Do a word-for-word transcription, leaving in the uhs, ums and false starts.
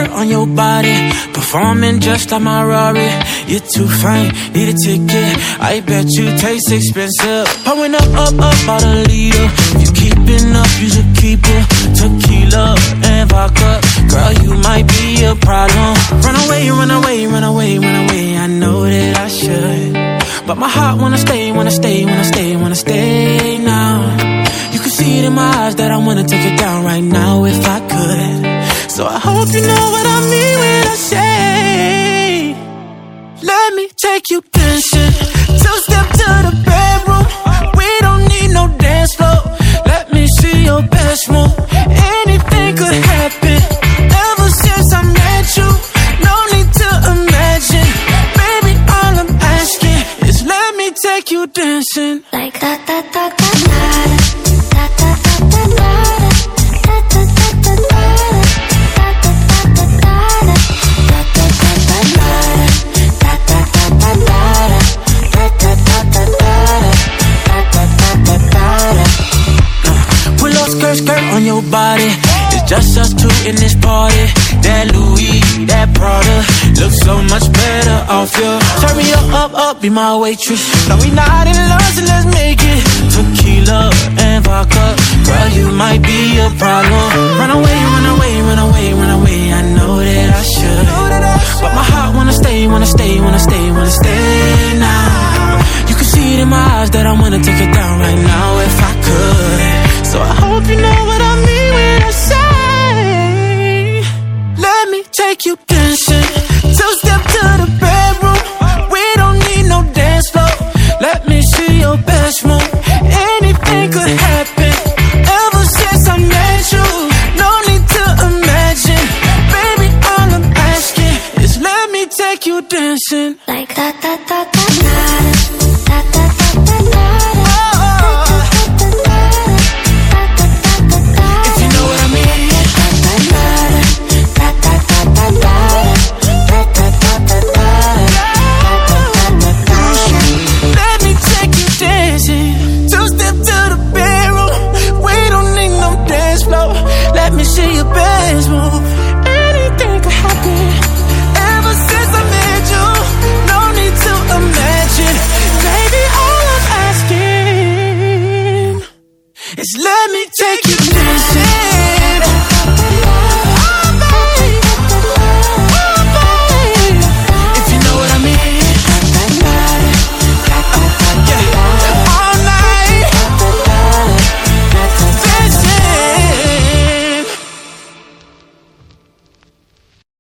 skirt on your body, performing just like my Rari. You're too fine, need a ticket. I bet you taste expensive. Pouring up, up, up, out a leader. If you keeping up, you should keep it. Tequila and vodka, girl, you might be a problem. Run away, run away, run away, run away. I know that I should, but my heart wanna stay, wanna stay, wanna stay, wanna stay now. You can see it in my eyes that I wanna take it down right now if I could. So I hope you know what I mean when I say, let me take you dancing. Two-step to the bedroom. We don't need no dance floor. Let me see your best move. Anything could happen. Ever since I met you, no need to imagine. Baby, all I'm asking is let me take you dancing. Like da da da da da da da da da da. Skirt, skirt on your body. It's just us two in this party. That Louis, that Prada looks so much better off you. Turn me up, up, up, be my waitress. No, we not in love, so let's make it. Tequila and vodka, girl, you might be a problem. Run away, run away, run away, run away. I know that I should, but my heart wanna stay, wanna stay, wanna stay, wanna stay now. You can see it in my eyes that I wanna take it down right now if I could. So I hope you know what I mean when I say, let me take you dancing. Two-step to the bedroom. We don't need no dance floor. Let me see your best move. Anything could happen. Ever since I met you, no need to imagine. Baby, all I'm asking is let me take you dancing. Like da da da da.